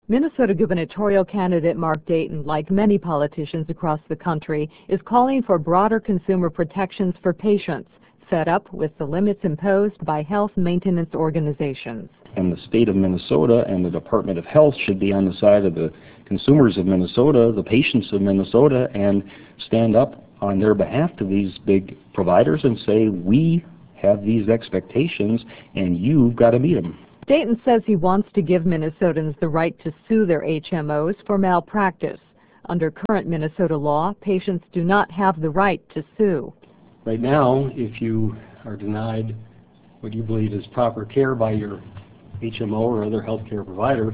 Minnesota gubernatorial candidate Mark Dayton, like many politicians across the country, is calling for broader consumer protections for patients, fed up with the limits imposed by health maintenance organizations. And the state of Minnesota and the Department of Health should be on the side of the consumers of Minnesota, the patients of Minnesota, and stand up on their behalf to these big providers and say, we have these expectations and you've got to meet them. Dayton says he wants to give Minnesotans the right to sue their HMOs for malpractice. Under current Minnesota law, patients do not have the right to sue. Right now, if you are denied what you believe is proper care by your HMO or other health care provider,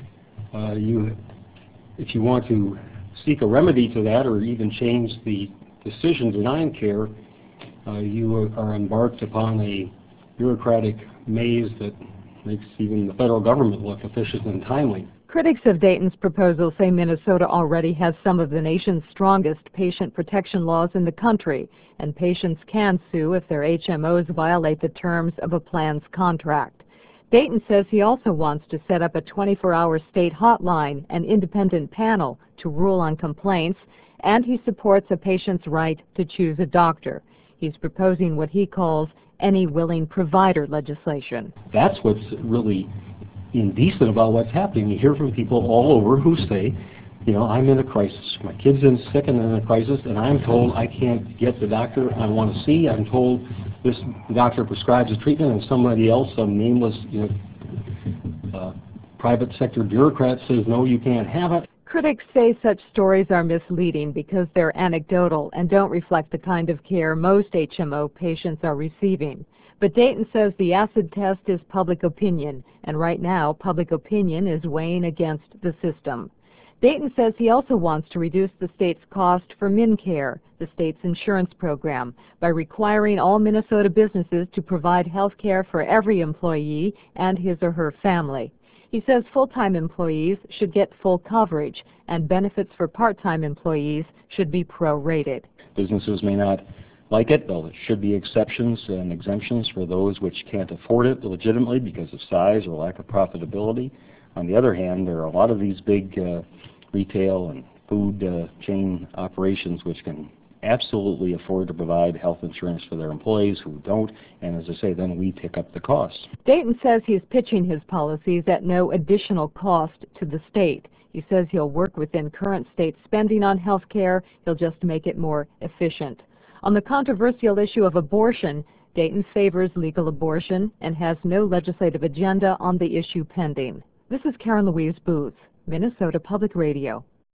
if you want to seek a remedy to that or even change the decision denying care, you are embarked upon a bureaucratic maze that makes even the federal government look efficient and timely. Critics of Dayton's proposal say Minnesota already has some of the nation's strongest patient protection laws in the country, and patients can sue if their HMOs violate the terms of a plan's contract. Dayton says he also wants to set up a 24-hour state hotline and independent panel to rule on complaints, and he supports a patient's right to choose a doctor. He's proposing what he calls any willing provider legislation. That's what's really indecent about what's happening. You hear from people all over who say, you know, I'm in a crisis. My kid's sick and in a crisis, and I'm told I can't get the doctor I want to see. I'm told this doctor prescribes a treatment, and somebody else, some nameless, private sector bureaucrat says, no, you can't have it. Critics say such stories are misleading because they're anecdotal and don't reflect the kind of care most HMO patients are receiving. But Dayton says the acid test is public opinion, and right now public opinion is weighing against the system. Dayton says he also wants to reduce the state's cost for MinCare, the state's insurance program, by requiring all Minnesota businesses to provide health care for every employee and his or her family. He says full-time employees should get full coverage, and benefits for part-time employees should be prorated. Businesses may not like it, though there should be exceptions and exemptions for those which can't afford it legitimately because of size or lack of profitability. On the other hand, there are a lot of these big retail and food chain operations which can absolutely afford to provide health insurance for their employees who don't, and as I say, then we pick up the costs. Dayton says he's pitching his policies at no additional cost to the state. He says he'll work within current state spending on health care. He'll just make it more efficient. On the controversial issue of abortion, Dayton favors legal abortion and has no legislative agenda on the issue pending. This is Karen Louise Booth, Minnesota Public Radio.